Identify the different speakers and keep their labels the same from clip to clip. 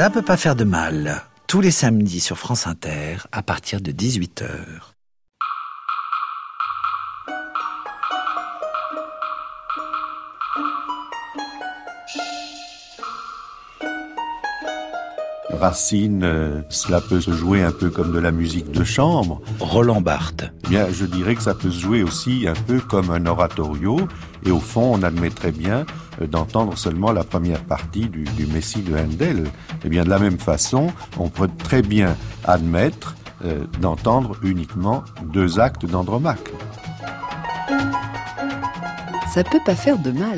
Speaker 1: Ça peut pas faire de mal. Tous les samedis sur France Inter, à partir de 18h.
Speaker 2: Racine, cela peut se jouer un peu comme de la musique de chambre.
Speaker 1: Roland Barthes.
Speaker 2: Eh bien, je dirais que ça peut se jouer aussi un peu comme un oratorio. Et au fond, on admettrait bien d'entendre seulement la première partie du Messie de Handel. Eh bien, de la même façon, on peut très bien admettre d'entendre uniquement 2 actes d'Andromaque.
Speaker 3: Ça peut pas faire de mal.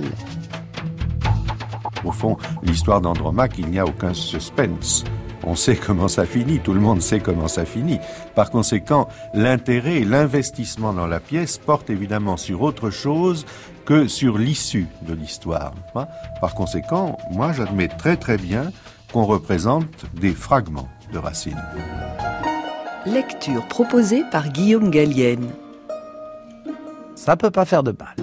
Speaker 2: Au fond, l'histoire d'Andromaque, il n'y a aucun suspense. On sait comment ça finit, tout le monde sait comment ça finit. Par conséquent, l'intérêt et l'investissement dans la pièce portent évidemment sur autre chose que sur l'issue de l'histoire. Par conséquent, moi j'admets très très bien qu'on représente des fragments de Racine.
Speaker 3: Lecture proposée par Guillaume Gallienne.
Speaker 1: Ça peut pas faire de mal.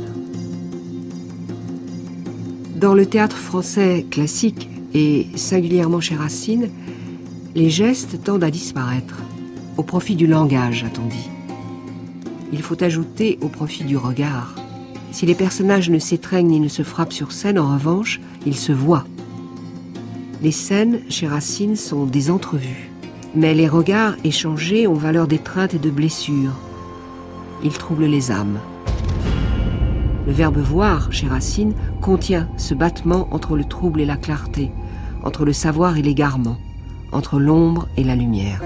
Speaker 4: Dans le théâtre français classique, et singulièrement chez Racine, les gestes tendent à disparaître, au profit du langage, a-t-on dit. Il faut ajouter au profit du regard. Si les personnages ne s'étreignent ni ne se frappent sur scène, en revanche, ils se voient. Les scènes, chez Racine, sont des entrevues. Mais les regards échangés ont valeur d'étreinte et de blessure. Ils troublent les âmes. Le verbe « voir » chez Racine contient ce battement entre le trouble et la clarté, entre le savoir et l'égarement, entre l'ombre et la lumière.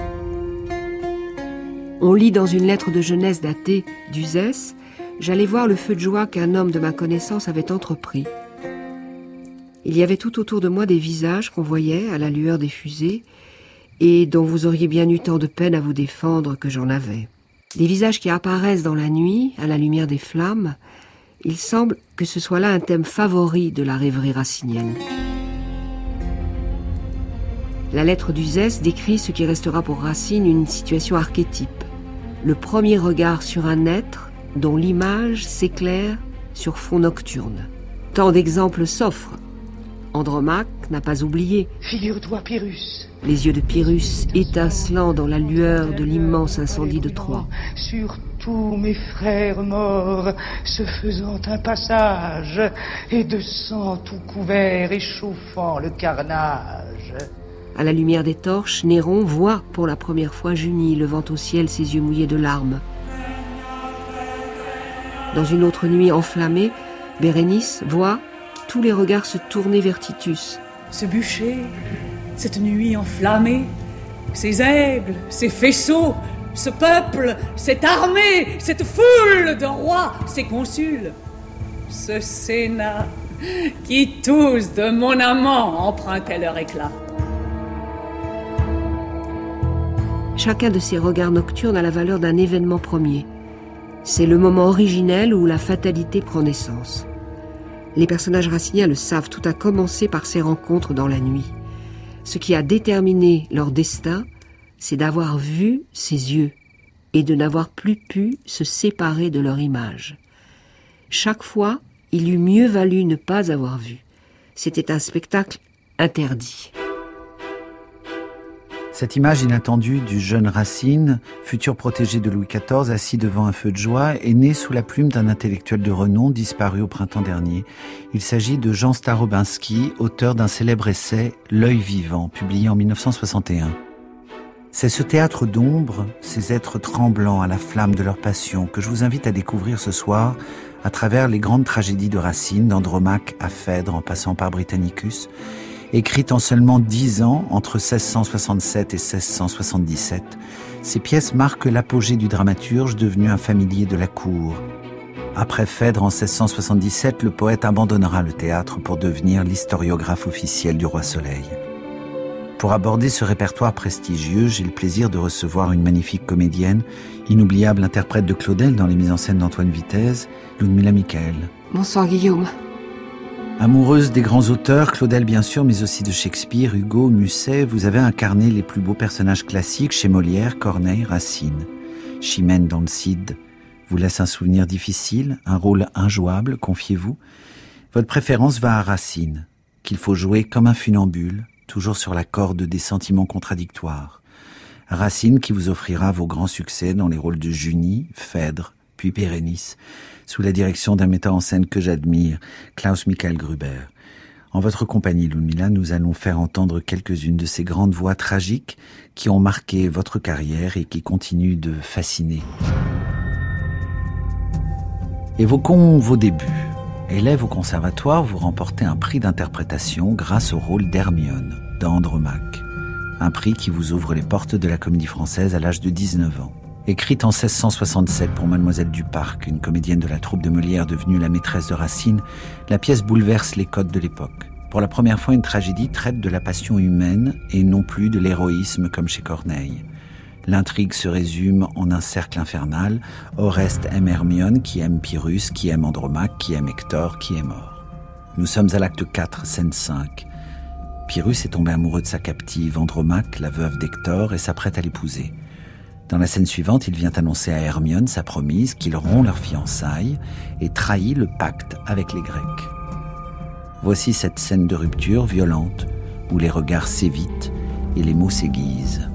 Speaker 4: On lit dans une lettre de jeunesse datée d'Uzès « J'allais voir le feu de joie qu'un homme de ma connaissance avait entrepris. Il y avait tout autour de moi des visages qu'on voyait à la lueur des fusées et dont vous auriez bien eu tant de peine à vous défendre que j'en avais. Des visages qui apparaissent dans la nuit, à la lumière des flammes. Il semble que ce soit là un thème favori de la rêverie racinienne. » La lettre d'Uzès décrit ce qui restera pour Racine une situation archétype. Le premier regard sur un être dont l'image s'éclaire sur fond nocturne. Tant d'exemples s'offrent. Andromaque n'a pas oublié.
Speaker 5: Figure-toi Pyrrhus.
Speaker 4: Les yeux de Pyrrhus étincelant dans la lueur de l'immense incendie de Troie.
Speaker 5: Sur tous mes frères morts, se faisant un passage, et de sang tout couvert, échauffant le carnage.
Speaker 4: À la lumière des torches, Néron voit pour la première fois Junie levant au ciel ses yeux mouillés de larmes. Dans une autre nuit enflammée, Bérénice voit tous les regards se tourner vers Titus.
Speaker 6: Ce bûcher, cette nuit enflammée, ces aigles, ces faisceaux, ce peuple, cette armée, cette foule de rois, ces consuls, ce sénat qui tous de mon amant empruntaient leur éclat.
Speaker 4: Chacun de ces regards nocturnes a la valeur d'un événement premier. C'est le moment originel où la fatalité prend naissance. Les personnages raciniens le savent, tout a commencé par ces rencontres dans la nuit. Ce qui a déterminé leur destin, c'est d'avoir vu ses yeux et de n'avoir plus pu se séparer de leur image. Chaque fois, il eût mieux valu ne pas avoir vu. C'était un spectacle interdit.
Speaker 1: Cette image inattendue du jeune Racine, futur protégé de Louis XIV, assis devant un feu de joie, est née sous la plume d'un intellectuel de renom disparu au printemps dernier. Il s'agit de Jean Starobinski, auteur d'un célèbre essai « L'œil vivant », publié en 1961. C'est ce théâtre d'ombre, ces êtres tremblants à la flamme de leur passion, que je vous invite à découvrir ce soir à travers les grandes tragédies de Racine, d'Andromaque à Phèdre en passant par Britannicus, écrites en seulement 10 ans, entre 1667 et 1677, ces pièces marquent l'apogée du dramaturge devenu un familier de la cour. Après Phèdre en 1677, le poète abandonnera le théâtre pour devenir l'historiographe officiel du Roi Soleil. Pour aborder ce répertoire prestigieux, j'ai le plaisir de recevoir une magnifique comédienne, inoubliable interprète de Claudel dans les mises en scène d'Antoine Vitez, Ludmilla Michael.
Speaker 4: Bonsoir Guillaume.
Speaker 1: Amoureuse des grands auteurs, Claudel bien sûr, mais aussi de Shakespeare, Hugo, Musset, vous avez incarné les plus beaux personnages classiques chez Molière, Corneille, Racine. Chimène dans le Cid vous laisse un souvenir difficile, un rôle injouable, confiez-vous. Votre préférence va à Racine, qu'il faut jouer comme un funambule, toujours sur la corde des sentiments contradictoires. Racine qui vous offrira vos grands succès dans les rôles de Junie, Phèdre, puis Bérénice, sous la direction d'un metteur en scène que j'admire, Klaus Michael Gruber. En votre compagnie, Ludmilla, nous allons faire entendre quelques-unes de ces grandes voix tragiques qui ont marqué votre carrière et qui continuent de fasciner. Évoquons vos débuts. Élève au conservatoire, vous remportez un prix d'interprétation grâce au rôle d'Hermione dans Andromaque. Un prix qui vous ouvre les portes de la comédie française à l'âge de 19 ans. Écrite en 1667 pour Mademoiselle Duparc, une comédienne de la troupe de Molière devenue la maîtresse de Racine, la pièce bouleverse les codes de l'époque. Pour la première fois, une tragédie traite de la passion humaine et non plus de l'héroïsme comme chez Corneille. L'intrigue se résume en un cercle infernal. Oreste aime Hermione, qui aime Pyrrhus, qui aime Andromaque, qui aime Hector, qui est mort. Nous sommes à l'acte 4, scène 5. Pyrrhus est tombé amoureux de sa captive, Andromaque, la veuve d'Hector, et s'apprête à l'épouser. Dans la scène suivante, il vient annoncer à Hermione, sa promise, qu'ils rompt leur fiançailles et trahit le pacte avec les Grecs. Voici cette scène de rupture violente, où les regards s'évitent et les mots s'aiguisent.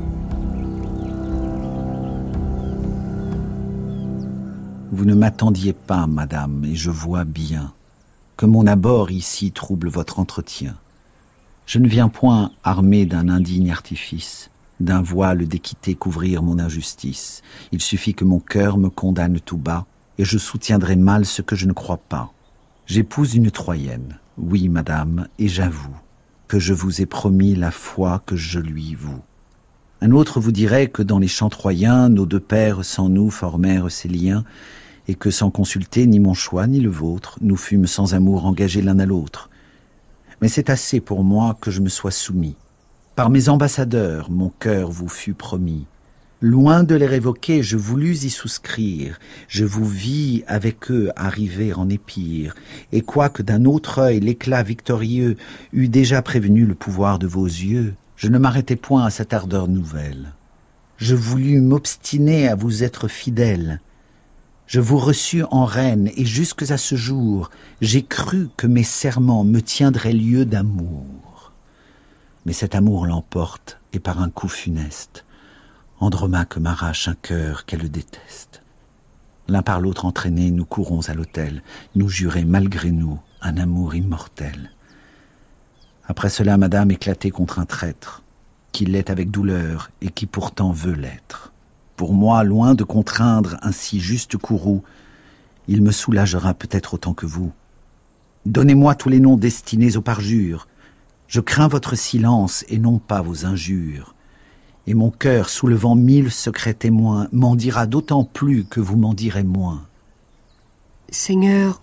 Speaker 1: Vous ne m'attendiez pas, madame, et je vois bien que mon abord ici trouble votre entretien. Je ne viens point armé d'un indigne artifice, d'un voile d'équité couvrir mon injustice. Il suffit que mon cœur me condamne tout bas, et je soutiendrai mal ce que je ne crois pas. J'épouse une Troyenne, oui, madame, et j'avoue que je vous ai promis la foi que je lui voue. Un autre vous dirait que dans les champs troyens, nos deux pères sans nous formèrent ces liens, et que sans consulter ni mon choix ni le vôtre, nous fûmes sans amour engagés l'un à l'autre. Mais c'est assez pour moi que je me sois soumis. Par mes ambassadeurs, mon cœur vous fut promis. Loin de les révoquer, je voulus y souscrire. Je vous vis avec eux arriver en Épire, et quoique d'un autre œil l'éclat victorieux eût déjà prévenu le pouvoir de vos yeux, je ne m'arrêtai point à cette ardeur nouvelle. Je voulus m'obstiner à vous être fidèle. Je vous reçus en reine, et jusque à ce jour, j'ai cru que mes serments me tiendraient lieu d'amour. Mais cet amour l'emporte, et par un coup funeste, Andromaque m'arrache un cœur qu'elle déteste. L'un par l'autre entraînés, nous courons à l'autel, nous jurer malgré nous un amour immortel. Après cela, madame éclatait contre un traître, qui l'est avec douleur, et qui pourtant veut l'être. Pour moi, loin de contraindre un si juste courroux, il me soulagera peut-être autant que vous. Donnez-moi tous les noms destinés au parjure. Je crains votre silence et non pas vos injures. Et mon cœur, soulevant 1000 secrets témoins, m'en dira d'autant plus que vous m'en direz moins.
Speaker 4: Seigneur,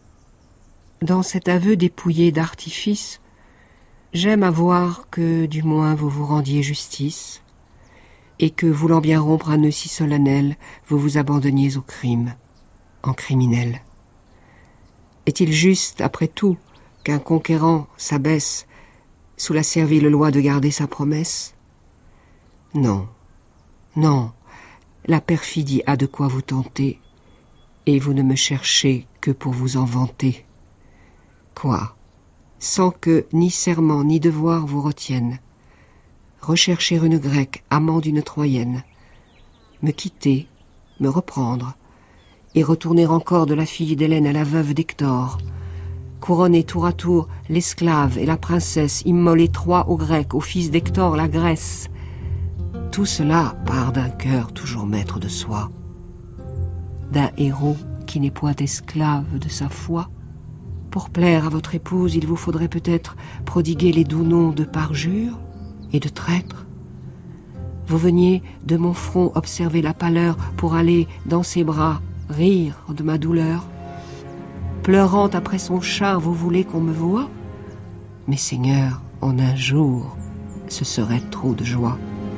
Speaker 4: dans cet aveu dépouillé d'artifice, j'aime à voir que du moins vous vous rendiez justice, et que, voulant bien rompre un nœud si solennel, vous vous abandonniez au crime, en criminel. Est-il juste, après tout, qu'un conquérant s'abaisse sous la servile loi de garder sa promesse? Non, non, la perfidie a de quoi vous tenter, et vous ne me cherchez que pour vous en vanter. Quoi, sans que ni serment ni devoir vous retiennent, rechercher une grecque, amant d'une Troyenne, me quitter, me reprendre, et retourner encore de la fille d'Hélène à la veuve d'Hector, couronner tour à tour l'esclave et la princesse, immoler Troie aux Grecs, au fils d'Hector la Grèce. Tout cela part d'un cœur toujours maître de soi, d'un héros qui n'est point esclave de sa foi. Pour plaire à votre épouse, il vous faudrait peut-être prodiguer les doux noms de parjure et de traître. Vous veniez de mon front observer la pâleur pour aller dans ses bras rire de ma douleur. Pleurant après son char, vous voulez qu'on me voie? Mais Seigneur, en un jour, ce serait trop de joie.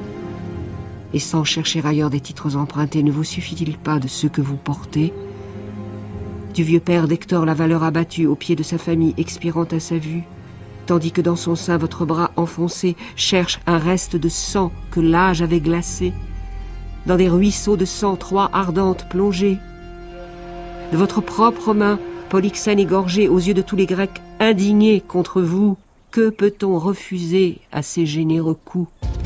Speaker 4: Et sans chercher ailleurs des titres empruntés, ne vous suffit-il pas de ceux que vous portez? Du vieux père d'Hector, la valeur abattue au pied de sa famille, expirant à sa vue, tandis que dans son sein votre bras enfoncé cherche un reste de sang que l'âge avait glacé, dans des ruisseaux de sang Troie ardente plongée. De votre propre main, Polyxène égorgé aux yeux de tous les Grecs indignés contre vous, Que peut-on refuser à ces généreux coups?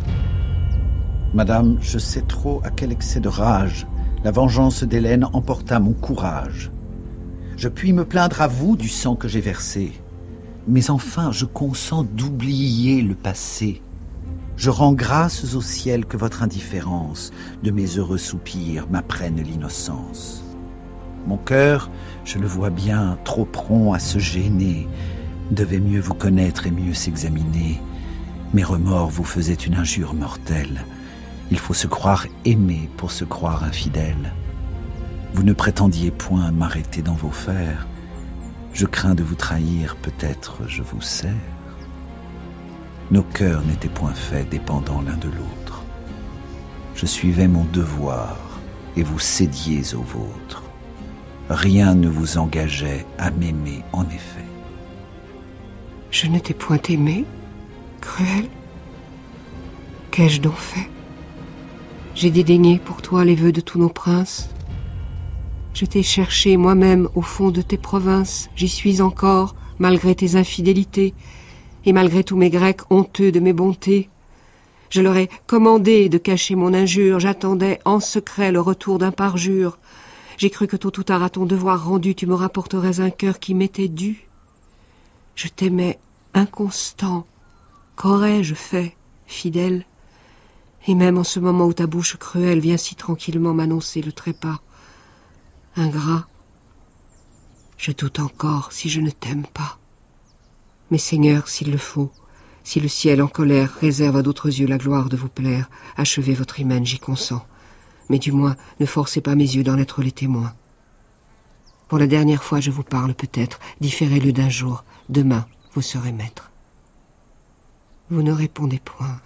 Speaker 1: Madame, je sais trop à quel excès de rage la vengeance d'Hélène emporta mon courage. Je puis me plaindre à vous du sang que j'ai versé, mais enfin je consens d'oublier le passé. Je rends grâces au ciel que votre indifférence de mes heureux soupirs m'apprenne l'innocence. Mon cœur, je le vois bien, trop prompt à se gêner, devait mieux vous connaître et mieux s'examiner. Mes remords vous faisaient une injure mortelle. Il faut se croire aimé pour se croire infidèle. Vous ne prétendiez point m'arrêter dans vos fers. Je crains de vous trahir, peut-être je vous sers. Nos cœurs n'étaient point faits dépendants l'un de l'autre. Je suivais mon devoir et vous cédiez au vôtre. Rien ne vous engageait à m'aimer en effet.
Speaker 4: Je ne t'ai point aimé, cruel. Qu'ai-je donc fait? J'ai dédaigné pour toi les vœux de tous nos princes. Je t'ai cherché moi-même au fond de tes provinces. J'y suis encore, malgré tes infidélités, et malgré tous mes Grecs honteux de mes bontés. Je leur ai commandé de cacher mon injure. J'attendais en secret le retour d'un parjure. J'ai cru que tôt ou tard, à ton devoir rendu, tu me rapporterais un cœur qui m'était dû. Je t'aimais inconstant. Qu'aurais-je fait, fidèle? Et même en ce moment où ta bouche cruelle vient si tranquillement m'annoncer le trépas. Ingrat, je doute encore si je ne t'aime pas. Mais Seigneur, s'il le faut, si le ciel en colère réserve à d'autres yeux la gloire de vous plaire, achevez votre hymen, j'y consens. Mais du moins, ne forcez pas mes yeux d'en être les témoins. Pour la dernière fois, je vous parle peut-être, différez-le d'un jour. Demain, vous serez maître. Vous ne répondez point.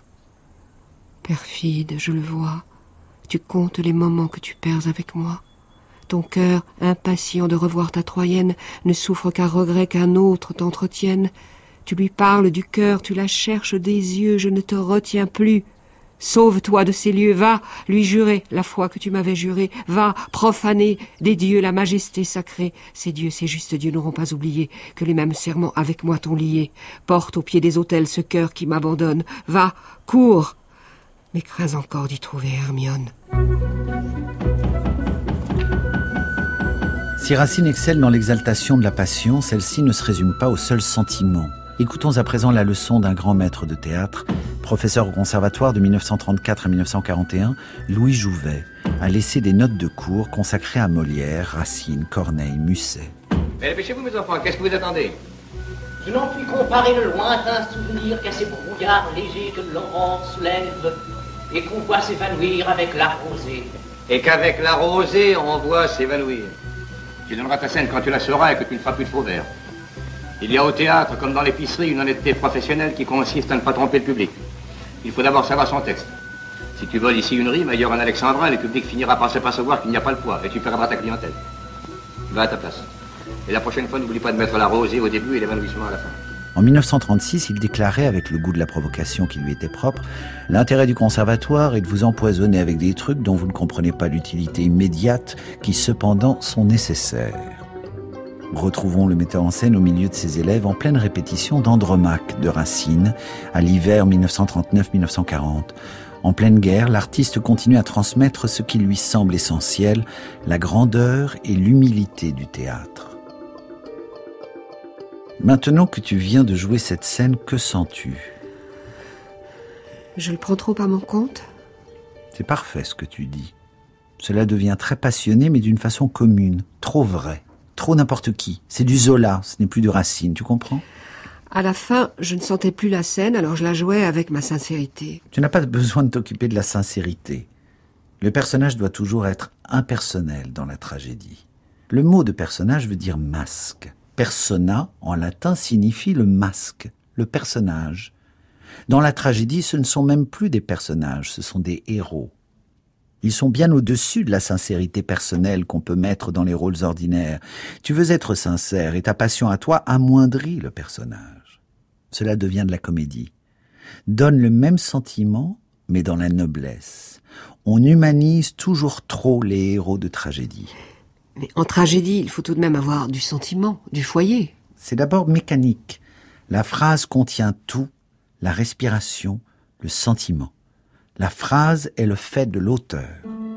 Speaker 4: Perfide, je le vois, tu comptes les moments que tu perds avec moi. Ton cœur, impatient de revoir ta Troyenne, ne souffre qu'à regret qu'un autre t'entretienne. Tu lui parles du cœur, tu la cherches des yeux, je ne te retiens plus. Sauve-toi de ces lieux, va lui jurer la foi que tu m'avais jurée, va profaner des dieux la majesté sacrée. Ces dieux, ces justes dieux n'auront pas oublié que les mêmes serments avec moi t'ont lié. Porte au pied des autels ce cœur qui m'abandonne, va, cours. Mais crains encore d'y trouver Hermione.
Speaker 1: Si Racine excelle dans l'exaltation de la passion, celle-ci ne se résume pas au seul sentiment. Écoutons à présent la leçon d'un grand maître de théâtre, professeur au conservatoire de 1934 à 1941, Louis Jouvet, a laissé des notes de cours consacrées à Molière, Racine, Corneille, Musset.
Speaker 7: Mais dépêchez-vous mes enfants, qu'est-ce que vous attendez?
Speaker 8: Je n'en puis comparer le lointain souvenir qu'à ces brouillards légers que l'aurore soulève et qu'on voit s'évanouir avec la rosée.
Speaker 7: Et qu'avec la rosée, on voit s'évanouir. Tu donneras ta scène quand tu la sauras et que tu ne feras plus de faux vers. Il y a au théâtre, comme dans l'épicerie, une honnêteté professionnelle qui consiste à ne pas tromper le public. Il faut d'abord savoir son texte. Si tu voles ici une rime, ailleurs en alexandrin, le public finira par s'apercevoir qu'il n'y a pas le poids et tu perdras ta clientèle. Va à ta place. Et la prochaine fois, n'oublie pas de mettre la rosée au début et l'évanouissement à la fin.
Speaker 1: En 1936, il déclarait, avec le goût de la provocation qui lui était propre, « L'intérêt du conservatoire est de vous empoisonner avec des trucs dont vous ne comprenez pas l'utilité immédiate, qui cependant sont nécessaires. » Retrouvons le metteur en scène au milieu de ses élèves en pleine répétition d'Andromaque de Racine, à l'hiver 1939-1940. En pleine guerre, l'artiste continue à transmettre ce qui lui semble essentiel, la grandeur et l'humilité du théâtre. Maintenant que tu viens de jouer cette scène, que sens-tu?
Speaker 4: Je le prends trop à mon compte?
Speaker 1: C'est parfait ce que tu dis. Cela devient très passionné, mais d'une façon commune, trop vrai, trop n'importe qui. C'est du Zola, ce n'est plus du Racine, tu comprends?
Speaker 4: À la fin, je ne sentais plus la scène, alors je la jouais avec ma sincérité.
Speaker 1: Tu n'as pas besoin de t'occuper de la sincérité. Le personnage doit toujours être impersonnel dans la tragédie. Le mot de personnage veut dire masque. Persona, en latin, signifie le masque, le personnage. Dans la tragédie, ce ne sont même plus des personnages, ce sont des héros. Ils sont bien au-dessus de la sincérité personnelle qu'on peut mettre dans les rôles ordinaires. Tu veux être sincère et ta passion à toi amoindrit le personnage. Cela devient de la comédie. Donne le même sentiment, mais dans la noblesse. On humanise toujours trop les héros de tragédie. Mais
Speaker 4: en tragédie, il faut tout de même avoir du sentiment, du foyer.
Speaker 1: C'est d'abord mécanique. La phrase contient tout, la respiration, le sentiment. La phrase est le fait de l'auteur.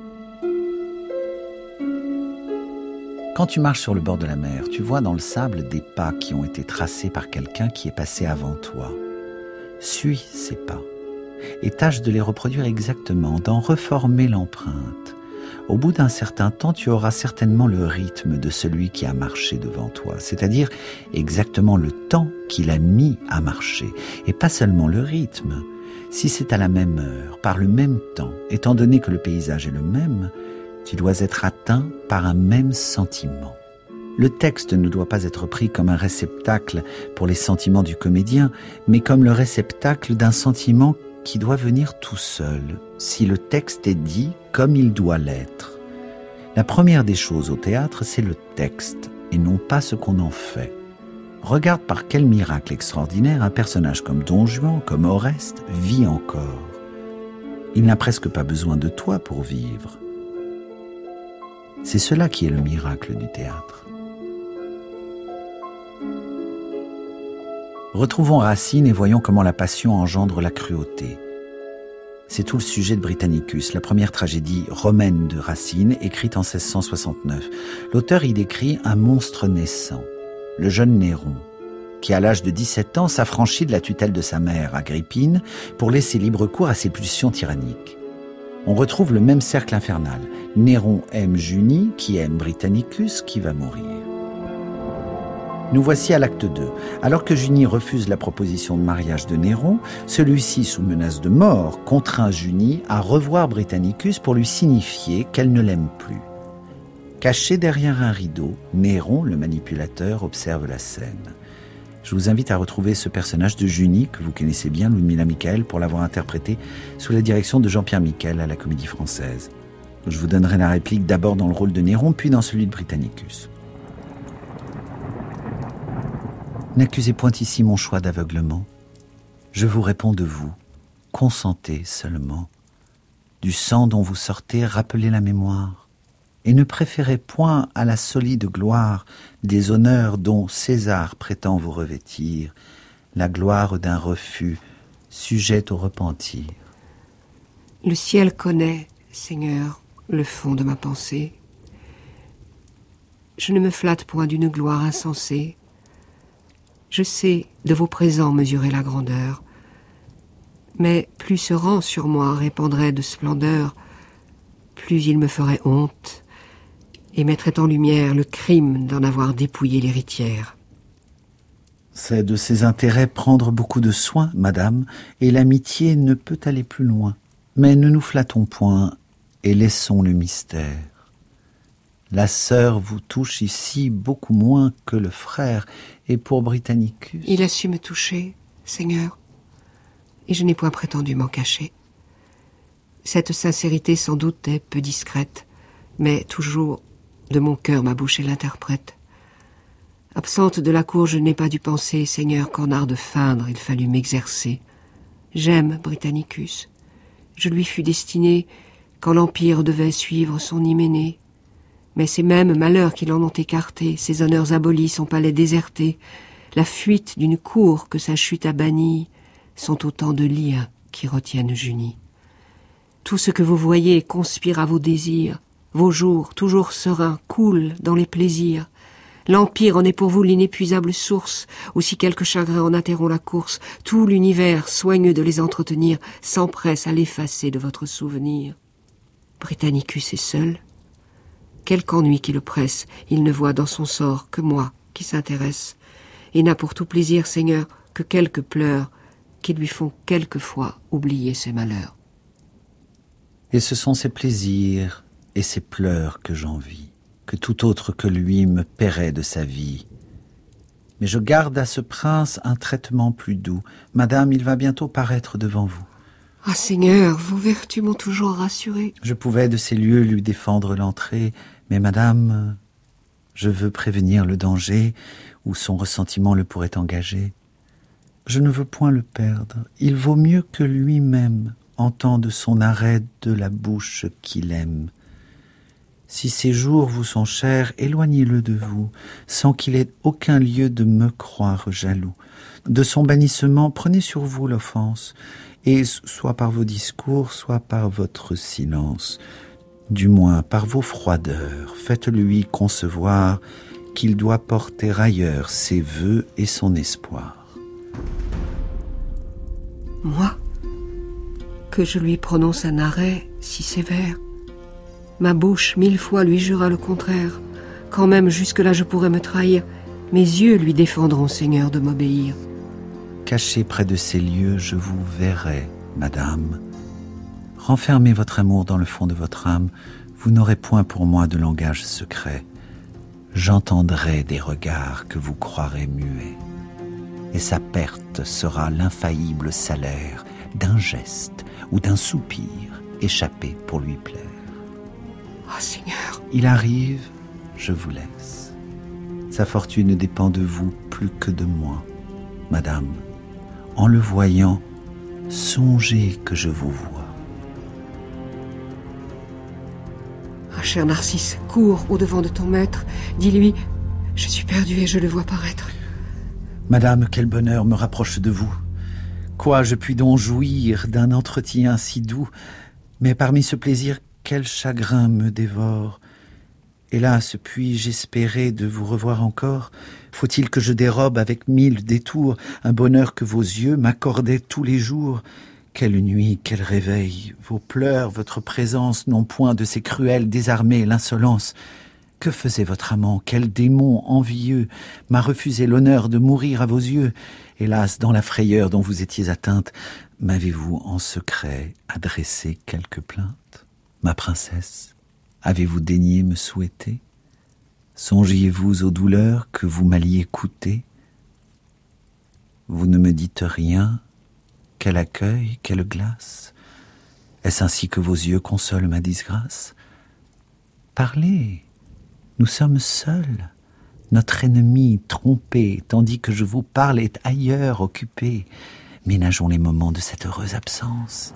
Speaker 1: Quand tu marches sur le bord de la mer, tu vois dans le sable des pas qui ont été tracés par quelqu'un qui est passé avant toi. Suis ces pas et tâche de les reproduire exactement, d'en reformer l'empreinte. Au bout d'un certain temps, tu auras certainement le rythme de celui qui a marché devant toi, c'est-à-dire exactement le temps qu'il a mis à marcher, et pas seulement le rythme. Si c'est à la même heure, par le même temps, étant donné que le paysage est le même, tu dois être atteint par un même sentiment. Le texte ne doit pas être pris comme un réceptacle pour les sentiments du comédien, mais comme le réceptacle d'un sentiment qui doit venir tout seul, si le texte est dit comme il doit l'être. La première des choses au théâtre, c'est le texte, et non pas ce qu'on en fait. Regarde par quel miracle extraordinaire un personnage comme Don Juan, comme Oreste, vit encore. Il n'a presque pas besoin de toi pour vivre. C'est cela qui est le miracle du théâtre. Retrouvons Racine et voyons comment la passion engendre la cruauté. C'est tout le sujet de Britannicus, la première tragédie romaine de Racine, écrite en 1669. L'auteur y décrit un monstre naissant, le jeune Néron, qui à l'âge de 17 ans s'affranchit de la tutelle de sa mère, Agrippine, pour laisser libre cours à ses pulsions tyranniques. On retrouve le même cercle infernal. Néron aime Junie, qui aime Britannicus, qui va mourir. Nous voici à l'acte 2. Alors que Junie refuse la proposition de mariage de Néron, celui-ci, sous menace de mort, contraint Junie à revoir Britannicus pour lui signifier qu'elle ne l'aime plus. Caché derrière un rideau, Néron, le manipulateur, observe la scène. Je vous invite à retrouver ce personnage de Junie, que vous connaissez bien, Ludmilla Michael, pour l'avoir interprété sous la direction de Jean-Pierre Miquel à la Comédie Française. Je vous donnerai la réplique d'abord dans le rôle de Néron, puis dans celui de Britannicus. N'accusez point ici mon choix d'aveuglement. Je vous réponds de vous. Consentez seulement. Du sang dont vous sortez, rappelez la mémoire. Et ne préférez point à la solide gloire des honneurs dont César prétend vous revêtir, la gloire d'un refus, sujette au repentir.
Speaker 4: Le ciel connaît, Seigneur, le fond de ma pensée. Je ne me flatte point d'une gloire insensée. Je sais de vos présents mesurer la grandeur, mais plus ce rang sur moi répandrait de splendeur, plus il me ferait honte et mettrait en lumière le crime d'en avoir dépouillé l'héritière.
Speaker 1: C'est de ses intérêts prendre beaucoup de soin, madame, et l'amitié ne peut aller plus loin. Mais ne nous flattons point et laissons le mystère. La sœur vous touche ici beaucoup moins que le frère, et pour Britannicus...
Speaker 4: Il a su me toucher, Seigneur, et je n'ai point prétendu m'en cacher. Cette sincérité sans doute est peu discrète, mais toujours de mon cœur ma bouche l'interprète. Absente de la cour, je n'ai pas dû penser, Seigneur, qu'en art de feindre il fallut m'exercer. J'aime Britannicus. Je lui fus destiné quand l'Empire devait suivre son hyménée. Mais ces mêmes malheurs qui l'en ont écarté, ses honneurs abolis, son palais déserté, la fuite d'une cour que sa chute a bannie, sont autant de liens qui retiennent Junie. Tout ce que vous voyez conspire à vos désirs, vos jours, toujours sereins, coulent dans les plaisirs. L'Empire en est pour vous l'inépuisable source, ou si quelque chagrin en interrompt la course, tout l'univers, soigneux de les entretenir, s'empresse à l'effacer de votre souvenir. Britannicus est seul. Quelque ennui qui le presse, il ne voit dans son sort que moi qui s'intéresse, et n'a pour tout plaisir, Seigneur, que quelques pleurs qui lui font quelquefois oublier ses malheurs.
Speaker 1: Et ce sont ses plaisirs et ses pleurs que j'envie, que tout autre que lui me paierait de sa vie. Mais je garde à ce prince un traitement plus doux. Madame, il va bientôt paraître devant vous.
Speaker 4: Ah, Seigneur, vos vertus m'ont toujours rassuré.
Speaker 1: Je pouvais de ces lieux lui défendre l'entrée, mais madame, je veux prévenir le danger où son ressentiment le pourrait engager. Je ne veux point le perdre. Il vaut mieux que lui-même entende son arrêt de la bouche qu'il aime. Si ces jours vous sont chers, éloignez-le de vous, sans qu'il ait aucun lieu de me croire jaloux. De son bannissement, prenez sur vous l'offense, et soit par vos discours, soit par votre silence, du moins par vos froideurs, faites-lui concevoir qu'il doit porter ailleurs ses vœux et son espoir.
Speaker 4: Moi, que je lui prononce un arrêt si sévère. Ma bouche 1000 fois lui jura le contraire. Quand même jusque-là je pourrais me trahir, mes yeux lui défendront, Seigneur, de m'obéir.
Speaker 1: Caché près de ces lieux, je vous verrai, madame. Renfermez votre amour dans le fond de votre âme, vous n'aurez point pour moi de langage secret. J'entendrai des regards que vous croirez muets, et sa perte sera l'infaillible salaire d'un geste ou d'un soupir échappé pour lui plaire.
Speaker 4: Oh Seigneur,
Speaker 1: il arrive, je vous laisse. Sa fortune dépend de vous plus que de moi, madame. En le voyant, songez que je vous vois.
Speaker 4: Ah, cher Narcisse, cours au-devant de ton maître, dis-lui, je suis perdu et je le vois paraître.
Speaker 1: Madame, quel bonheur me rapproche de vous. Quoi, je puis donc jouir d'un entretien si doux, mais parmi ce plaisir, quel chagrin me dévore. Hélas, puis-je espérer de vous revoir encore? Faut-il que je dérobe avec 1000 détours un bonheur que vos yeux m'accordaient tous les jours? Quelle nuit, quel réveil! Vos pleurs, votre présence n'ont point de ces cruels désarmés l'insolence. Que faisait votre amant? Quel démon envieux m'a refusé l'honneur de mourir à vos yeux? Hélas, dans la frayeur dont vous étiez atteinte, m'avez-vous en secret adressé quelques plaintes? Ma princesse, avez-vous daigné me souhaiter? Songiez-vous aux douleurs que vous m'alliez coûter? Vous ne me dites rien. Quel accueil, quelle glace! Est-ce ainsi que vos yeux consolent ma disgrâce? Parlez, nous sommes seuls. Notre ennemi trompé, tandis que je vous parle, est ailleurs occupé. Ménageons les moments de cette heureuse absence.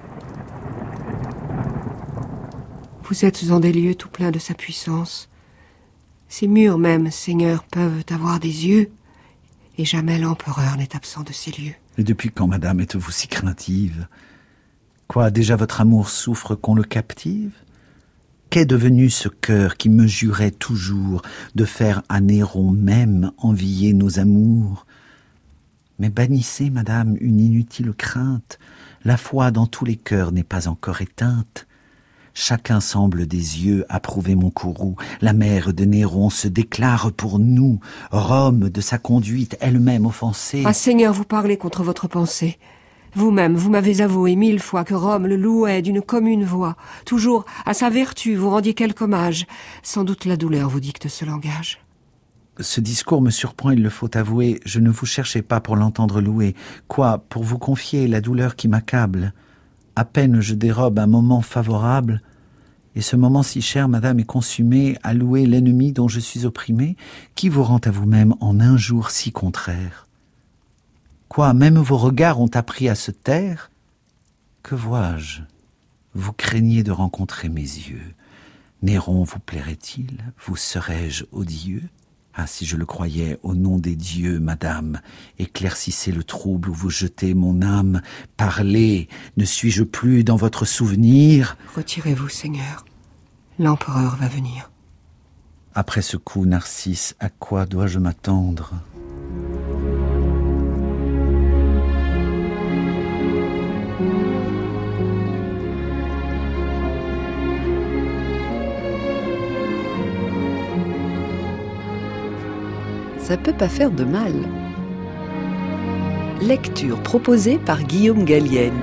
Speaker 4: Vous êtes en des lieux tout pleins de sa puissance. Ces murs même, Seigneur, peuvent avoir des yeux, et jamais l'empereur n'est absent de ces lieux.
Speaker 1: Et depuis quand, madame, êtes-vous si craintive? Quoi, déjà votre amour souffre qu'on le captive? Qu'est devenu ce cœur qui me jurait toujours de faire à Néron même envier nos amours? Mais bannissez, madame, une inutile crainte. La foi dans tous les cœurs n'est pas encore éteinte. Chacun semble des yeux approuver mon courroux. La mère de Néron se déclare pour nous. Rome, de sa conduite elle-même offensée.
Speaker 4: Ah, Seigneur, vous parlez contre votre pensée. Vous-même, vous m'avez avoué 1000 fois que Rome le louait d'une commune voix. Toujours, à sa vertu, vous rendiez quelque hommage. Sans doute la douleur vous dicte ce langage.
Speaker 1: Ce discours me surprend, il le faut avouer. Je ne vous cherchais pas pour l'entendre louer. Quoi, pour vous confier la douleur qui m'accable. À peine je dérobe un moment favorable, et ce moment si cher, madame, est consumé à louer l'ennemi dont je suis opprimé, qui vous rend à vous-même en un jour si contraire. Quoi, même vos regards ont appris à se taire? Que vois-je? Vous craignez de rencontrer mes yeux. Néron vous plairait-il? Vous serais-je odieux? Ah, si je le croyais, au nom des dieux, madame, éclaircissez le trouble où vous jetez mon âme. Parlez, ne suis-je plus dans votre souvenir?
Speaker 4: Retirez-vous, Seigneur. L'empereur va venir.
Speaker 1: Après ce coup, Narcisse, à quoi dois-je m'attendre?
Speaker 3: Ça peut pas faire de mal. Lecture proposée par Guillaume Gallienne.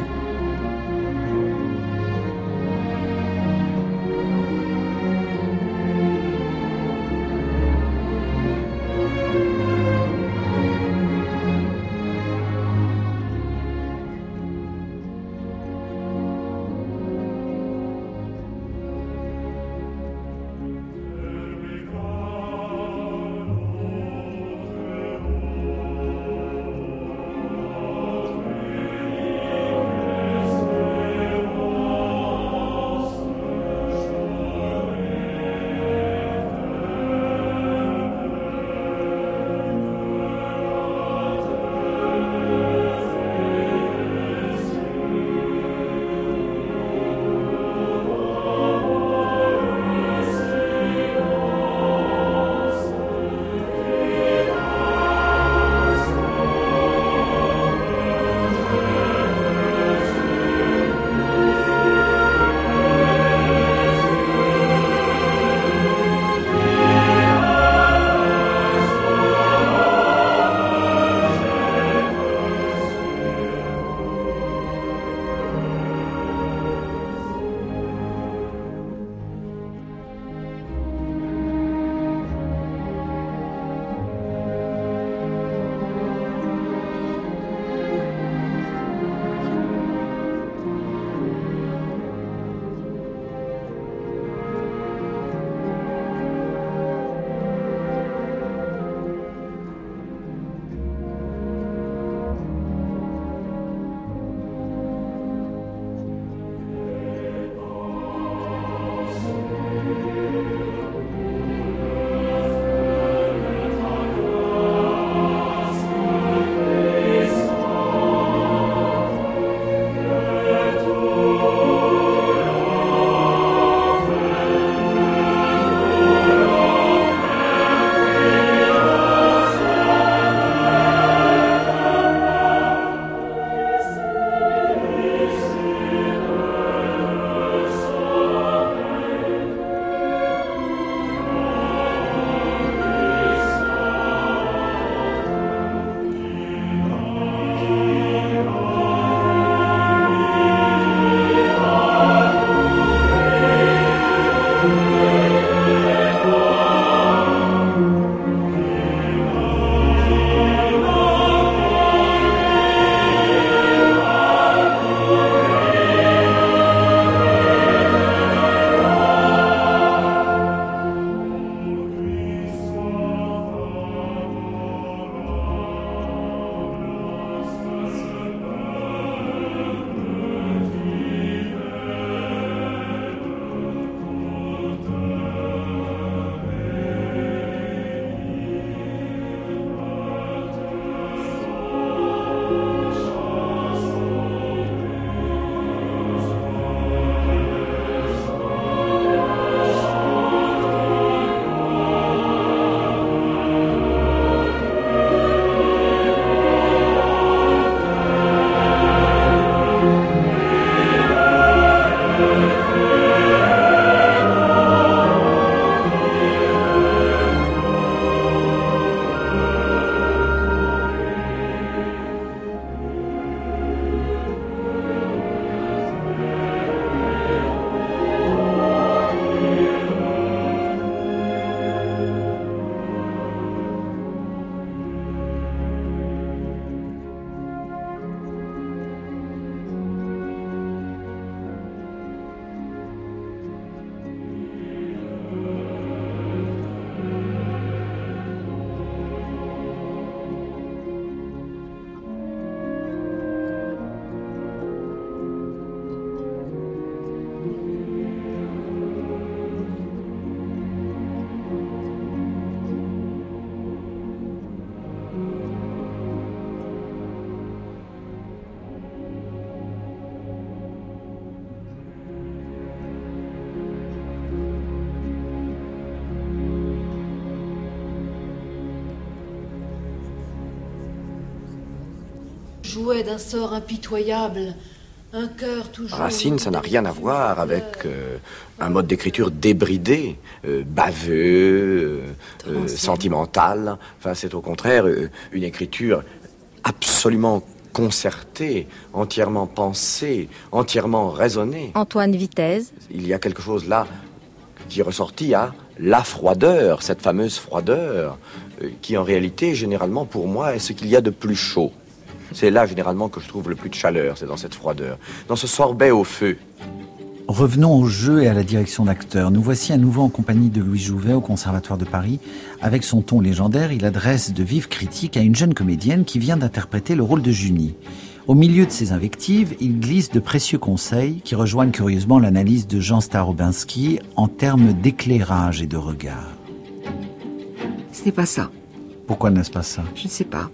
Speaker 9: jouet d'un sort impitoyable. Un cœur toujours...
Speaker 10: Racine, ça n'a rien à voir avec un mode d'écriture débridé, baveux, sentimental. Enfin, c'est au contraire une écriture absolument concertée, entièrement pensée, entièrement raisonnée.
Speaker 11: Antoine Vitesse.
Speaker 10: Il y a quelque chose là qui est ressorti à la froideur, cette fameuse froideur, qui en réalité, généralement, pour moi, est ce qu'il y a de plus chaud. C'est là, généralement, que je trouve le plus de chaleur, c'est dans cette froideur, dans ce sorbet au feu.
Speaker 1: Revenons au jeu et à la direction d'acteur. Nous voici à nouveau en compagnie de Louis Jouvet au Conservatoire de Paris. Avec son ton légendaire, il adresse de vives critiques à une jeune comédienne qui vient d'interpréter le rôle de Junie. Au milieu de ses invectives, il glisse de précieux conseils qui rejoignent curieusement l'analyse de Jean Starobinski en termes d'éclairage et de regard.
Speaker 4: Ce n'est pas ça.
Speaker 1: Pourquoi n'est-ce pas ça?
Speaker 4: Je ne sais pas.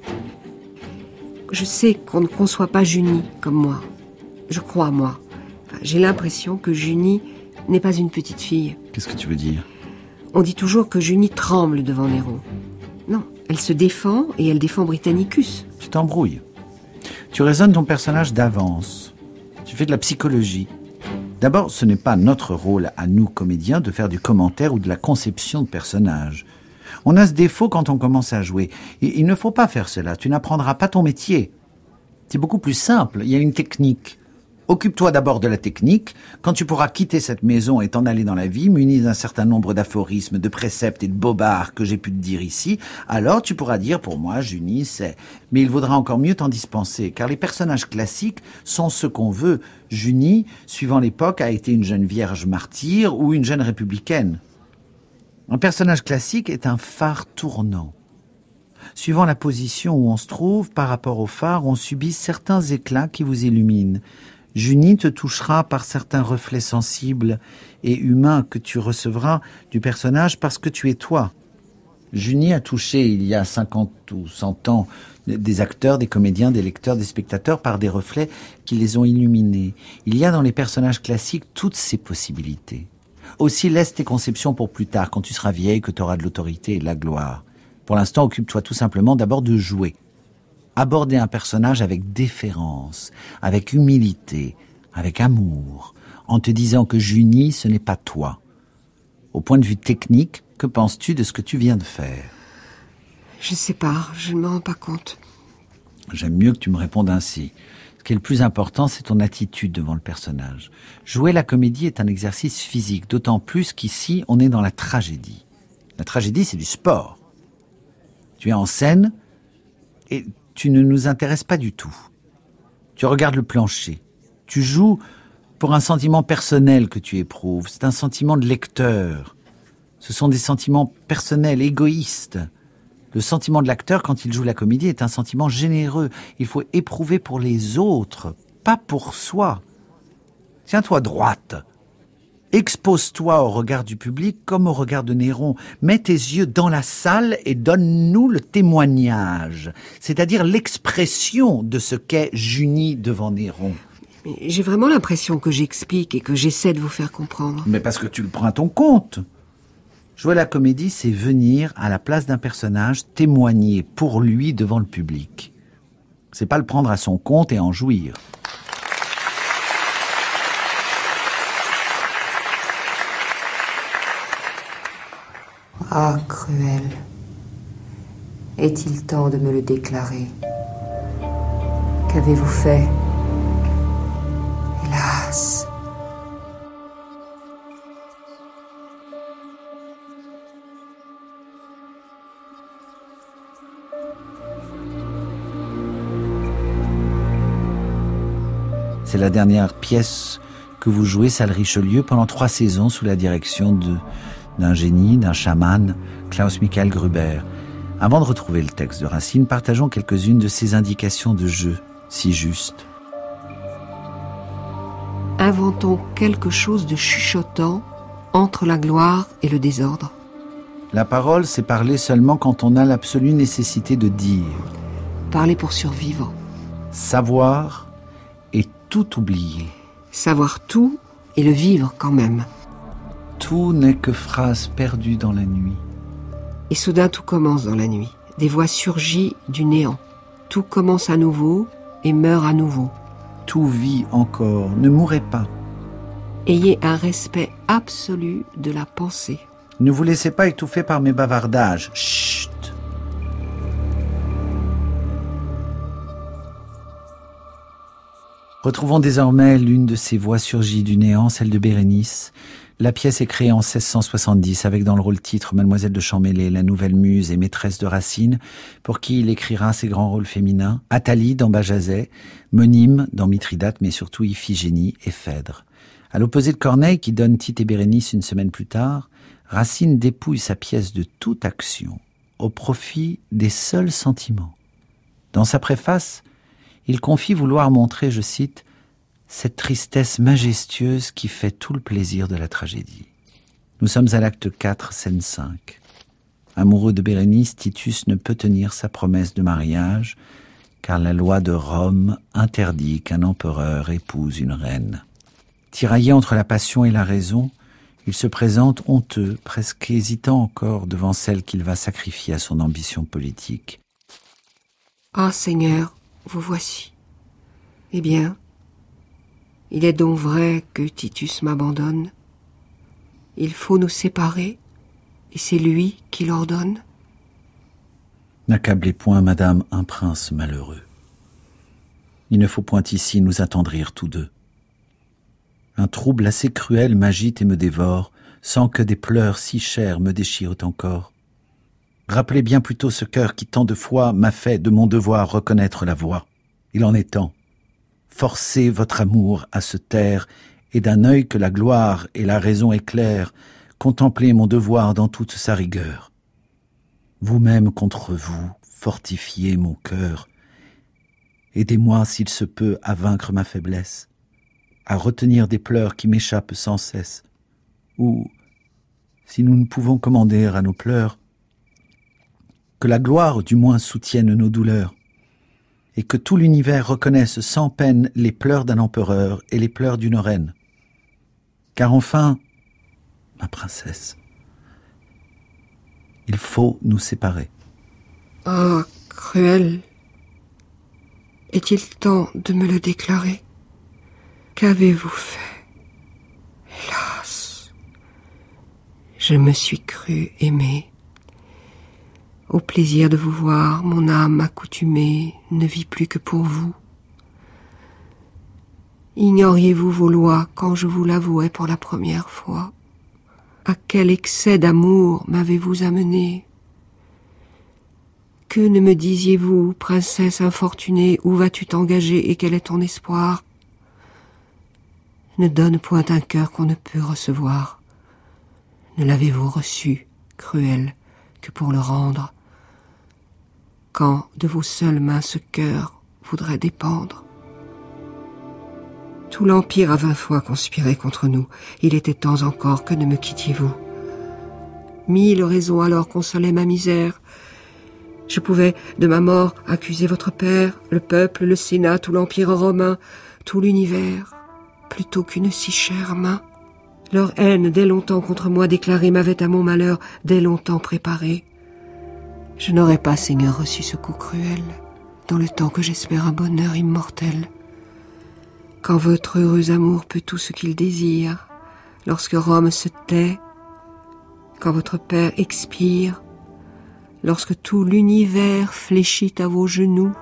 Speaker 4: Je sais qu'on ne conçoit pas Junie comme moi. Je crois, moi. Enfin, j'ai l'impression que Junie n'est pas une petite fille.
Speaker 1: Qu'est-ce que tu veux dire?
Speaker 4: On dit toujours que Junie tremble devant Néron. Non, elle se défend et elle défend Britannicus.
Speaker 1: Tu t'embrouilles. Tu raisonnes ton personnage d'avance. Tu fais de la psychologie. D'abord, ce n'est pas notre rôle à nous, comédiens, de faire du commentaire ou de la conception de personnages. On a ce défaut quand on commence à jouer. Il ne faut pas faire cela, tu n'apprendras pas ton métier. C'est beaucoup plus simple, il y a une technique. Occupe-toi d'abord de la technique. Quand tu pourras quitter cette maison et t'en aller dans la vie, muni d'un certain nombre d'aphorismes, de préceptes et de bobards que j'ai pu te dire ici, alors tu pourras dire, pour moi, Junie, c'est... Mais il vaudra encore mieux t'en dispenser, car les personnages classiques sont ce qu'on veut. Junie, suivant l'époque, a été une jeune vierge martyre ou une jeune républicaine. Un personnage classique est un phare tournant. Suivant la position où on se trouve, par rapport au phare, on subit certains éclats qui vous illuminent. Junie te touchera par certains reflets sensibles et humains que tu recevras du personnage parce que tu es toi. Junie a touché, il y a 50 ou 100 ans, des acteurs, des comédiens, des lecteurs, des spectateurs par des reflets qui les ont illuminés. Il y a dans les personnages classiques toutes ces possibilités. Aussi, laisse tes conceptions pour plus tard, quand tu seras vieille, que tu auras de l'autorité et de la gloire. Pour l'instant, occupe-toi tout simplement d'abord de jouer. Aborder un personnage avec déférence, avec humilité, avec amour, en te disant que Junie, ce n'est pas toi. Au point de vue technique, que penses-tu de ce que tu viens de faire?
Speaker 4: Je ne sais pas, je ne me rends pas compte.
Speaker 1: J'aime mieux que tu me répondes ainsi. Ce qui est le plus important, c'est ton attitude devant le personnage. Jouer la comédie est un exercice physique, d'autant plus qu'ici, on est dans la tragédie. La tragédie, c'est du sport. Tu es en scène et tu ne nous intéresses pas du tout. Tu regardes le plancher. Tu joues pour un sentiment personnel que tu éprouves. C'est un sentiment de lecteur. Ce sont des sentiments personnels, égoïstes. Le sentiment de l'acteur, quand il joue la comédie, est un sentiment généreux. Il faut éprouver pour les autres, pas pour soi. Tiens-toi droite. Expose-toi au regard du public comme au regard de Néron. Mets tes yeux dans la salle et donne-nous le témoignage, c'est-à-dire l'expression de ce qu'est Junie devant Néron.
Speaker 4: Mais j'ai vraiment l'impression que j'explique et que j'essaie de vous faire comprendre.
Speaker 1: Mais parce que tu le prends à ton compte. Jouer la comédie, c'est venir à la place d'un personnage témoigner pour lui devant le public. C'est pas le prendre à son compte et en jouir.
Speaker 12: Ah, cruel. Est-il temps de me le déclarer? Qu'avez-vous fait? Hélas.
Speaker 1: C'est la dernière pièce que vous jouez, salle Richelieu, pendant 3 saisons sous la direction d'un génie, d'un chaman, Klaus Michael Gruber. Avant de retrouver le texte de Racine, partageons quelques-unes de ces indications de jeu, si justes.
Speaker 4: Inventons quelque chose de chuchotant entre la gloire et le désordre.
Speaker 1: La parole, c'est parler seulement quand on a l'absolue nécessité de dire.
Speaker 4: Parler pour survivre.
Speaker 1: Savoir et tout oublier.
Speaker 4: Savoir tout et le vivre quand même.
Speaker 1: Tout n'est que phrases perdues dans la nuit.
Speaker 4: Et soudain tout commence dans la nuit. Des voix surgissent du néant. Tout commence à nouveau et meurt à nouveau.
Speaker 1: Tout vit encore, ne mourrez pas.
Speaker 4: Ayez un respect absolu de la pensée.
Speaker 1: Ne vous laissez pas étouffer par mes bavardages. Chut. Retrouvons désormais l'une de ces voix surgies du néant, celle de Bérénice. La pièce est créée en 1670 avec dans le rôle titre Mademoiselle de Champmeslé, la nouvelle muse et maîtresse de Racine, pour qui il écrira ses grands rôles féminins, Athalie dans Bajazet, Monime dans Mithridate, mais surtout Iphigénie et Phèdre. À l'opposé de Corneille, qui donne Tite et Bérénice une semaine plus tard, Racine dépouille sa pièce de toute action au profit des seuls sentiments. Dans sa préface, il confie vouloir montrer, je cite, « cette tristesse majestueuse qui fait tout le plaisir de la tragédie ». Nous sommes à l'acte 4, scène 5. Amoureux de Bérénice, Titus ne peut tenir sa promesse de mariage, car la loi de Rome interdit qu'un empereur épouse une reine. Tiraillé entre la passion et la raison, il se présente honteux, presque hésitant encore devant celle qu'il va sacrifier à son ambition politique.
Speaker 4: « Ah, Seigneur, vous voici. Eh bien, il est donc vrai que Titus m'abandonne. Il faut nous séparer, et c'est lui qui l'ordonne. »
Speaker 1: N'accablez point, madame, un prince malheureux. Il ne faut point ici nous attendrir tous deux. Un trouble assez cruel m'agite et me dévore, sans que des pleurs si chers me déchirent encore. Rappelez bien plutôt ce cœur qui tant de fois m'a fait de mon devoir reconnaître la voie. Il en est temps. Forcez votre amour à se taire, et d'un œil que la gloire et la raison éclairent, contemplez mon devoir dans toute sa rigueur. Vous-même contre vous, fortifiez mon cœur. Aidez-moi, s'il se peut, à vaincre ma faiblesse, à retenir des pleurs qui m'échappent sans cesse, ou, si nous ne pouvons commander à nos pleurs, que la gloire du moins soutienne nos douleurs, et que tout l'univers reconnaisse sans peine les pleurs d'un empereur et les pleurs d'une reine. Car enfin, ma princesse, il faut nous séparer.
Speaker 4: Ah, Cruel, est-il temps de me le déclarer? Qu'avez-vous fait? Hélas, je me suis cru aimée. Au plaisir de vous voir, mon âme accoutumée ne vit plus que pour vous. Ignoriez-vous vos lois quand je vous l'avouais pour la première fois? À quel excès d'amour m'avez-vous amené? Que ne me disiez-vous, princesse infortunée, où vas-tu t'engager et quel est ton espoir? Ne donne point un cœur qu'on ne peut recevoir. Ne l'avez-vous reçu, Cruel, que pour le rendre? Quand de vos seules mains ce cœur voudrait dépendre. Tout l'Empire a 20 fois conspiré contre nous. Il était temps encore que ne me quittiez-vous. 1000 raisons alors consolaient ma misère. Je pouvais, de ma mort, accuser votre père, le peuple, le Sénat, tout l'Empire romain, tout l'univers, plutôt qu'une si chère main. Leur haine, dès longtemps contre moi déclarée, m'avait à mon malheur dès longtemps préparé. Je n'aurais pas, Seigneur, reçu ce coup cruel, dans le temps que j'espère un bonheur immortel. Quand votre heureux amour peut tout ce qu'il désire, lorsque Rome se tait, quand votre père expire, lorsque tout l'univers fléchit à vos genoux,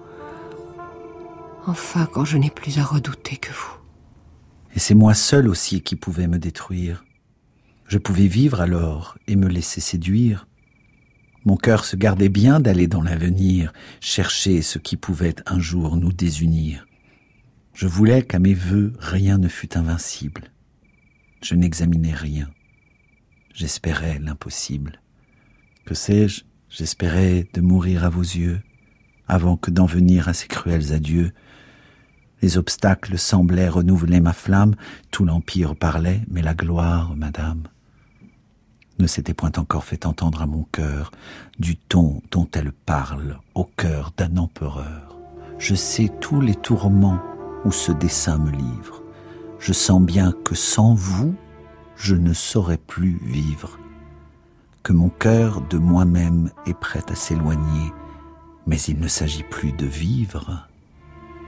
Speaker 4: enfin quand je n'ai plus à redouter que vous.
Speaker 1: Et c'est moi seul aussi qui pouvais me détruire. Je pouvais vivre alors et me laisser séduire. Mon cœur se gardait bien d'aller dans l'avenir, chercher ce qui pouvait un jour nous désunir. Je voulais qu'à mes vœux rien ne fût invincible. Je n'examinais rien. J'espérais l'impossible. Que sais-je? J'espérais de mourir à vos yeux, avant que d'en venir à ces cruels adieux. Les obstacles semblaient renouveler ma flamme, tout l'Empire parlait, mais la gloire, madame, ne s'était point encore fait entendre à mon cœur du ton dont elle parle au cœur d'un empereur. Je sais tous les tourments où ce dessein me livre. Je sens bien que sans vous, je ne saurais plus vivre, que mon cœur de moi-même est prêt à s'éloigner, mais il ne s'agit plus de vivre,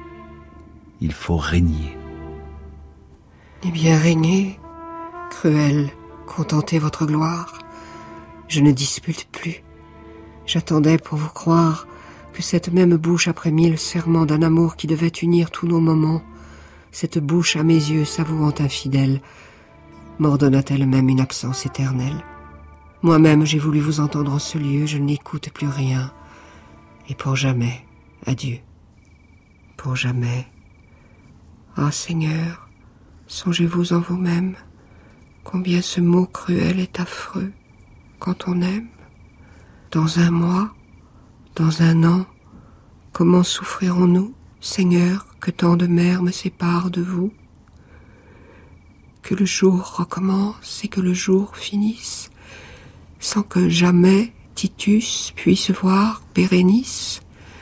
Speaker 1: Il faut régner.
Speaker 4: Eh bien, régnez, cruel, contentez votre gloire. Je ne dispute plus. J'attendais pour vous croire que cette même bouche, après 1000 serments d'un amour qui devait unir tous nos moments, cette bouche à mes yeux s'avouant infidèle, m'ordonna-t-elle même une absence éternelle. Moi-même, j'ai voulu vous entendre en ce lieu, je n'écoute plus rien. Et pour jamais, adieu. Pour jamais. Ah, Seigneur, songez-vous en vous-même combien ce mot cruel est affreux quand on aime. Dans un mois, dans un an, comment souffrirons-nous, Seigneur, que tant de mers me séparent de vous? Que le jour recommence et que le jour finisse, sans que jamais Titus puisse voir Bérénice,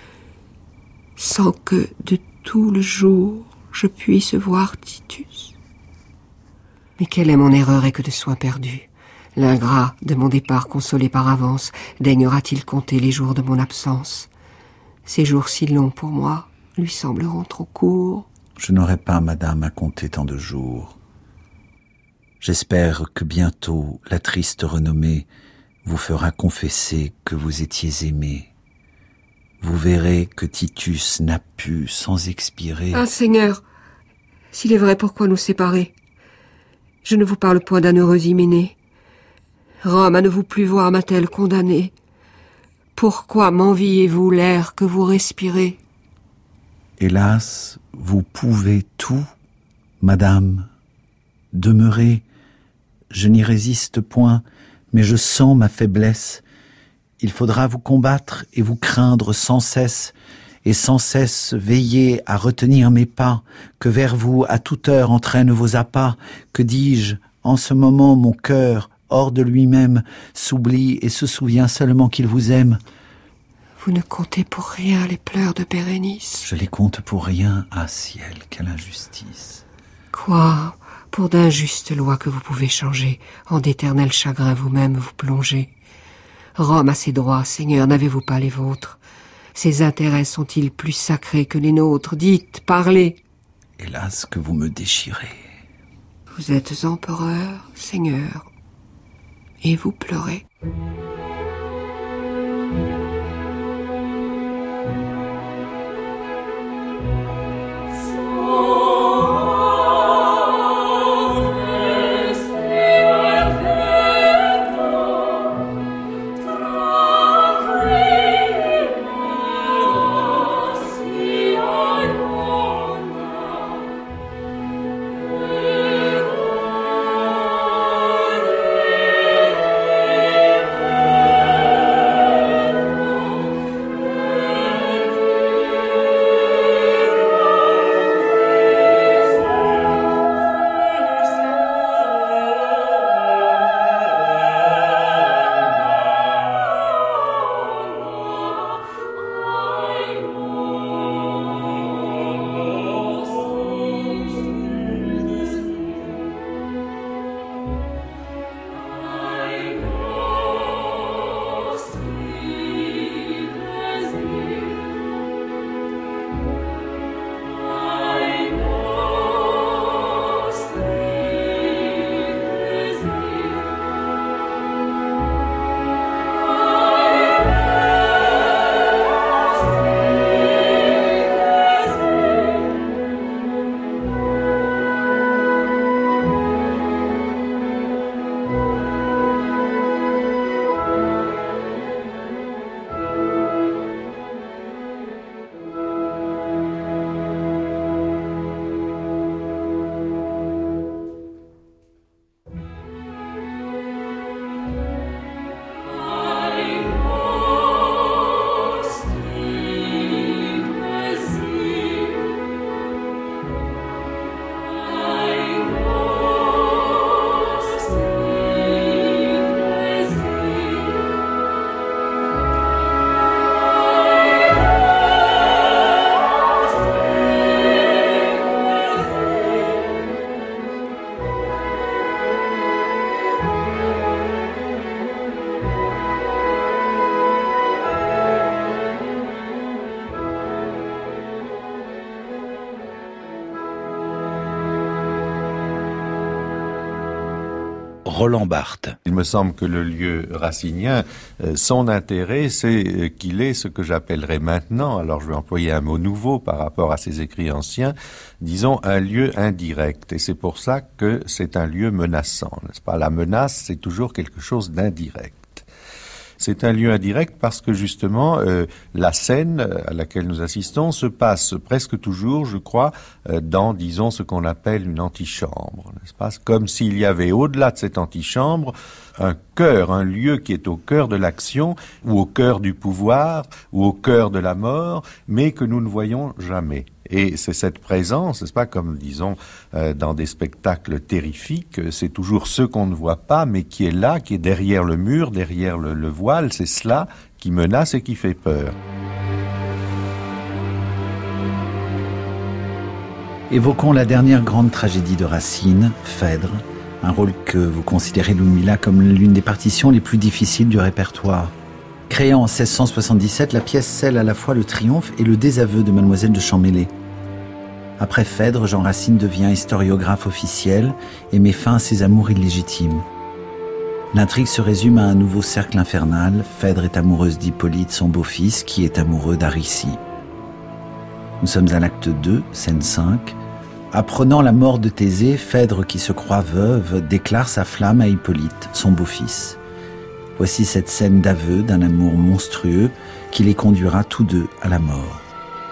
Speaker 4: sans que de tout le jour je puisse voir Titus. Mais quelle est mon erreur et que de soins perdus? L'ingrat de mon départ consolé par avance daignera-t-il compter les jours de mon absence? Ces jours si longs pour moi lui sembleront trop courts.
Speaker 1: Je n'aurai pas, madame, à compter tant de jours. J'espère que bientôt la triste renommée vous fera confesser que vous étiez aimé. Vous verrez que Titus n'a pu, sans expirer...
Speaker 4: Ah, Seigneur, s'il est vrai, pourquoi nous séparer? Je ne vous parle point d'un heureux Hyménée. Rome, à ne vous plus voir, m'a-t-elle condamné? Pourquoi m'enviez-vous l'air que vous respirez?
Speaker 1: Hélas, vous pouvez tout, madame. Demeurez, je n'y résiste point, mais je sens ma faiblesse. Il faudra vous combattre et vous craindre sans cesse, et sans cesse veiller à retenir mes pas, que vers vous à toute heure entraînent vos appas. Que dis-je, en ce moment mon cœur, hors de lui-même, s'oublie et se souvient seulement qu'il vous aime.
Speaker 4: Vous ne comptez pour rien les pleurs de Bérénice.
Speaker 1: Je les compte pour rien, ah ciel, quelle injustice.
Speaker 4: Quoi, pour d'injustes lois que vous pouvez changer, en d'éternels chagrins vous-même vous plongez. Rome a ses droits, Seigneur, n'avez-vous pas les vôtres? Ses intérêts sont-ils plus sacrés que les nôtres? Dites, parlez.
Speaker 1: Hélas, que vous me déchirez.
Speaker 4: Vous êtes empereur, Seigneur, et vous pleurez.
Speaker 1: Roland Barthes.
Speaker 2: Il me semble que le lieu racinien, son intérêt, c'est qu'il est ce que j'appellerais maintenant, alors je vais employer un mot nouveau par rapport à ses écrits anciens, disons un lieu indirect. Et c'est pour ça que c'est un lieu menaçant, n'est-ce pas? La menace, c'est toujours quelque chose d'indirect. C'est un lieu indirect parce que justement la scène à laquelle nous assistons se passe presque toujours, je crois, dans, disons, ce qu'on appelle une antichambre, n'est-ce pas? Comme s'il y avait au-delà de cette antichambre un cœur, un lieu qui est au cœur de l'action, ou au cœur du pouvoir, ou au cœur de la mort, mais que nous ne voyons jamais. Et c'est cette présence, n'est-ce pas, comme disons dans des spectacles terrifiques, c'est toujours ce qu'on ne voit pas, mais qui est là, qui est derrière le mur, derrière le voile, c'est cela qui menace et qui fait peur.
Speaker 1: Évoquons la dernière grande tragédie de Racine, Phèdre, un rôle que vous considérez, Ludmilla, comme l'une des partitions les plus difficiles du répertoire. Créée en 1677, la pièce scelle à la fois le triomphe et le désaveu de Mademoiselle de Champmeslé. Après Phèdre, Jean Racine devient historiographe officiel et met fin à ses amours illégitimes. L'intrigue se résume à un nouveau cercle infernal. Phèdre est amoureuse d'Hippolyte, son beau-fils, qui est amoureux d'Aricie. Nous sommes à l'acte 2, scène 5. Apprenant la mort de Thésée, Phèdre, qui se croit veuve, déclare sa flamme à Hippolyte, son beau-fils. Voici cette scène d'aveu d'un amour monstrueux qui les conduira tous deux à la mort.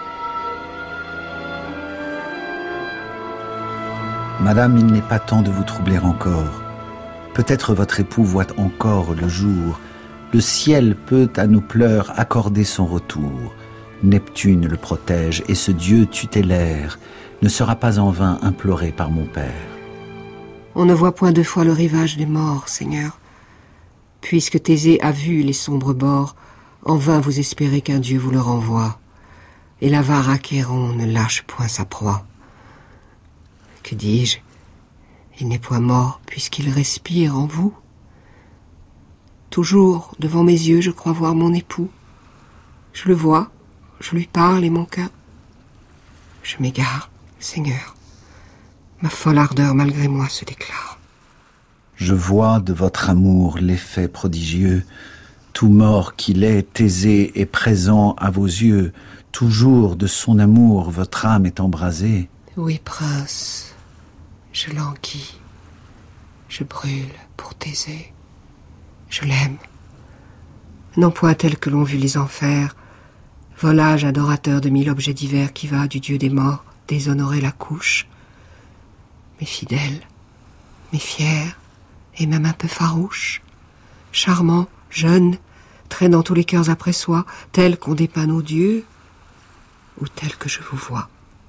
Speaker 1: Madame, il n'est pas temps de vous troubler encore. Peut-être votre époux voit encore le jour. Le ciel peut à nos pleurs accorder son retour. Neptune le protège et ce Dieu tutélaire ne sera pas en vain imploré par mon père.
Speaker 4: On ne voit point deux fois le rivage des morts, Seigneur. Puisque Thésée a vu les sombres bords, en vain vous espérez qu'un Dieu vous le renvoie. Et l'avare Achéron ne lâche point sa proie. Que dis-je? Il n'est point mort puisqu'il respire en vous. Toujours devant mes yeux, je crois voir mon époux. Je le vois, je lui parle et mon cœur. Je m'égare, Seigneur. Ma folle ardeur malgré moi se déclare.
Speaker 1: Je vois de votre amour l'effet prodigieux. Tout mort qu'il est, Thésée est présent à vos yeux. Toujours de son amour votre âme est embrasée.
Speaker 4: Oui, prince, je languis, je brûle pour Thésée. Je l'aime. Non point tel que l'ont vu les enfers, volage adorateur de 1000 objets divers qui va du dieu des morts déshonorer la couche. Mais fidèle, mais fier, et même un peu farouche, charmant, jeune, traînant tous les cœurs après soi, tel qu'on dépeint nos dieux, ou tel que je vous vois.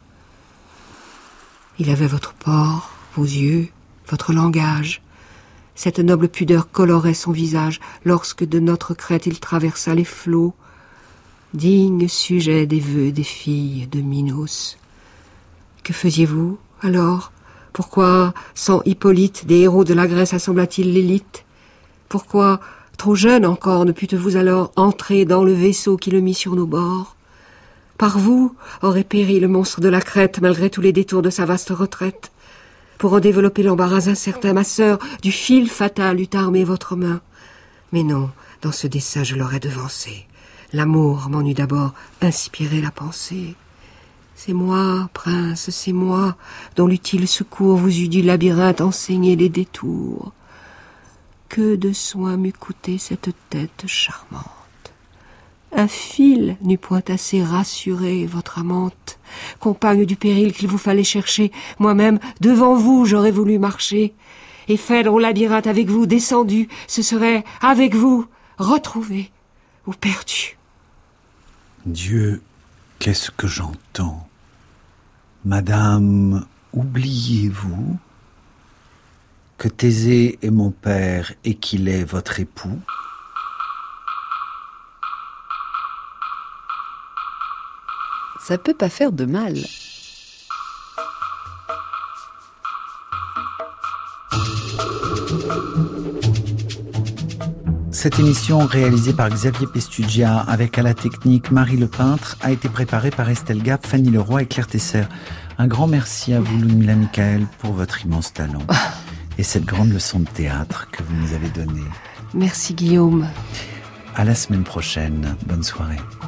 Speaker 4: Il avait votre port, vos yeux, votre langage. Cette noble pudeur colorait son visage lorsque de notre crête il traversa les flots, digne sujet des vœux des filles de Minos. Que faisiez-vous alors? Pourquoi, sans Hippolyte, des héros de la Grèce assembla-t-il l'élite? Pourquoi, trop jeune encore, ne pûtes-vous alors entrer dans le vaisseau qui le mit sur nos bords? Par vous aurait péri le monstre de la Crète, malgré tous les détours de sa vaste retraite. Pour en développer l'embarras incertain, ma sœur, du fil fatal eût armé votre main. Mais non, dans ce dessein je l'aurais devancé. L'amour m'en eût d'abord inspiré la pensée. C'est moi, prince, c'est moi, dont l'utile secours vous eût du labyrinthe enseigné les détours. Que de soins m'eût coûté cette tête charmante. Un fil n'eût point assez rassuré votre amante. Compagne du péril qu'il vous fallait chercher, moi-même, devant vous, j'aurais voulu marcher. Et Phèdre au labyrinthe avec vous, descendu, ce serait avec vous, retrouvé ou perdu.
Speaker 1: Dieu, qu'est-ce que j'entends? Madame, oubliez-vous que Thésée est mon père et qu'il est votre époux?
Speaker 3: Ça peut pas faire de mal.
Speaker 1: Cette émission, réalisée par Xavier Pestugia avec à la technique Marie Lepeintre, a été préparée par Estelle Gap, Fanny Leroy et Claire Tesser. Un grand merci à vous, Ludmilla Michael, pour votre immense talent. et cette grande leçon de théâtre que vous nous avez donnée.
Speaker 4: Merci Guillaume.
Speaker 1: À la semaine prochaine. Bonne soirée.